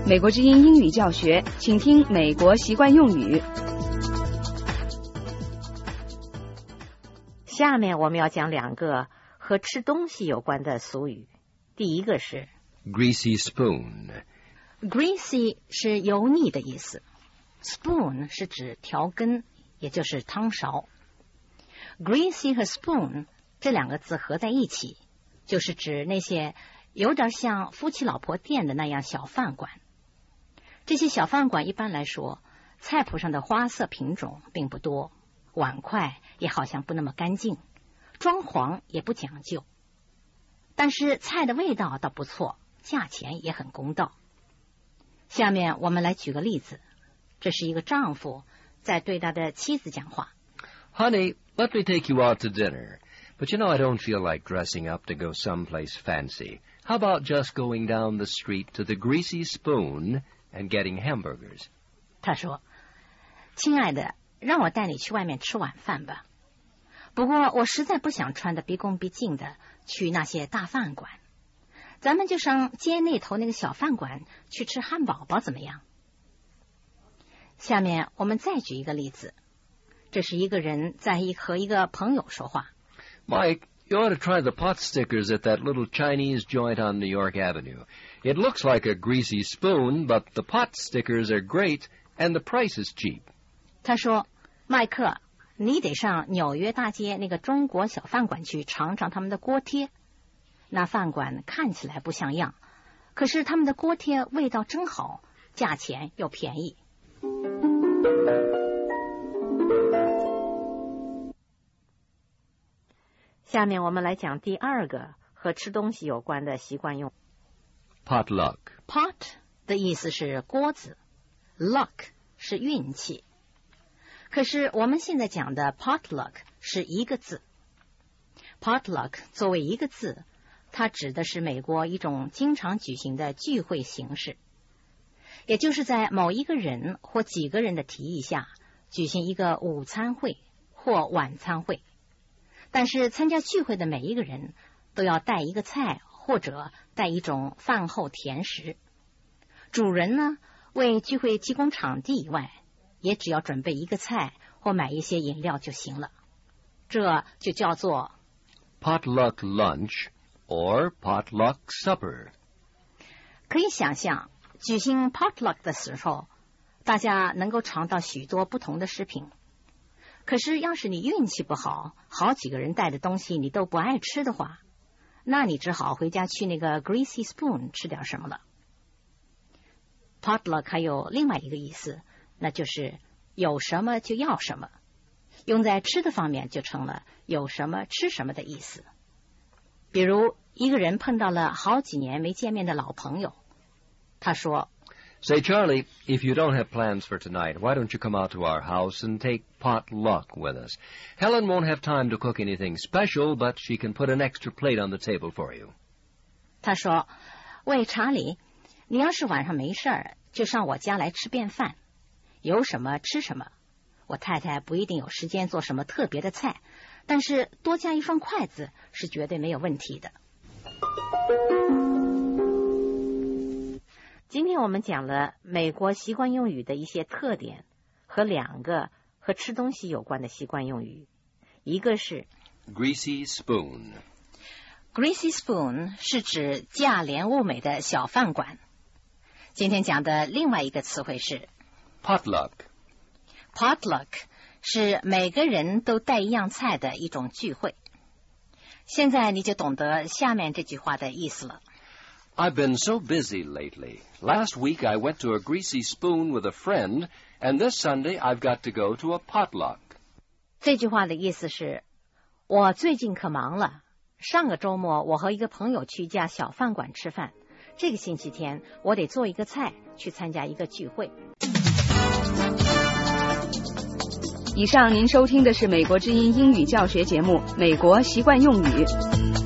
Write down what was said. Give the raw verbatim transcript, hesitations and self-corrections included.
美国之音英语教学，请听美国习惯用语。 下面我们要讲两个和吃东西有关的俗语。第一个是 greasy spoon。Greasy 是油腻的意思， spoon 是指调羹，也就是汤勺。Greasy 和 spoon 这两个字合在一起，就是指那些有点像夫妻老婆店的那样小饭馆。这些小饭馆一般来说，菜谱上的花色品种并不多，碗筷也好像不那么干净，装潢也不讲究，但是菜的味道倒不错，价钱也很公道。下面我们来举个例子，这是一个丈夫在对他的妻子讲话。 Honey, let me take you out to dinner. But you know I don't feel like dressing up to go someplace fancy. How about just going down the street to the Greasy Spoon and getting hamburgers? 他说，亲爱的，让我带你去外面吃晚饭吧。不过我实在不想穿得毕恭毕敬的去那些大饭馆，咱们就上街那头那个小饭馆去吃汉堡包怎么样？下面我们再举一个例子，这是一个人在和一个朋友说话。 Mike, you ought to try the pot stickers at that little Chinese joint on New York Avenue. It looks like a greasy spoon, but the pot stickers are great and the price is cheap. 他说，麦克，你得上纽约大街那个中国小饭馆去尝尝他们的锅贴。那饭馆看起来不像样，可是他们的锅贴味道真好，价钱又便宜。下面我们来讲第二个和吃东西有关的习惯用。 Potluck. Pot 的意思是锅子， luck 是运气。可是我们现在讲的 potluck 是一个字。potluck 作为一个字，它指的是美国一种经常举行的聚会形式，也就是在某一个人或几个人的提议下举行一个午餐会或晚餐会。但是参加聚会的每一个人都要带一个菜或者带一种饭后甜食。主人呢，为聚会提供场地以外，也只要准备一个菜或买一些饮料就行了。这就叫做 potluck lunch or potluck supper. 可以想象，举行 potluck 的时候，大家能够尝到许多不同的食品。可是要是你运气不好，好几个人带的东西你都不爱吃的话，那你只好回家去那个 Greasy Spoon 吃点什么了。 Potluck 还有另外一个意思，那就是有什么就要什么，用在吃的方面就成了有什么吃什么的意思。比如一个人碰到了好几年没见面的老朋友，他说， Say, Charlie, if you don't have plans for tonight, why don't you come out to our house and take potluck with us? Helen won't have time to cook anything special, but she can put an extra plate on the table for you. 他说，喂，查理，你要是晚上没事儿，就上我家来吃便饭，有什么吃什么。我太太不一定有时间做什么特别的菜，但是多加一双筷子是绝对没有问题的。今天我们讲了美国习惯用语的一些特点和两个和吃东西有关的习惯用语。一个是 Greasy Spoon. Greasy Spoon 是指价廉物美的小饭馆。今天讲的另外一个词汇是 Potluck. Potluck 是每个人都带一样菜的一种聚会。现在你就懂得下面这句话的意思了。 I've been so busy lately. Last week I went to a Greasy Spoon with a friend, and this Sunday I've got to go to a potluck. 这句话的意思是，我最近可忙了。上个周末我和一个朋友去一家小饭馆吃饭，这个星期天我得做一个菜去参加一个聚会。 以上您收听的是美国之音英语教学节目《美国习惯用语》。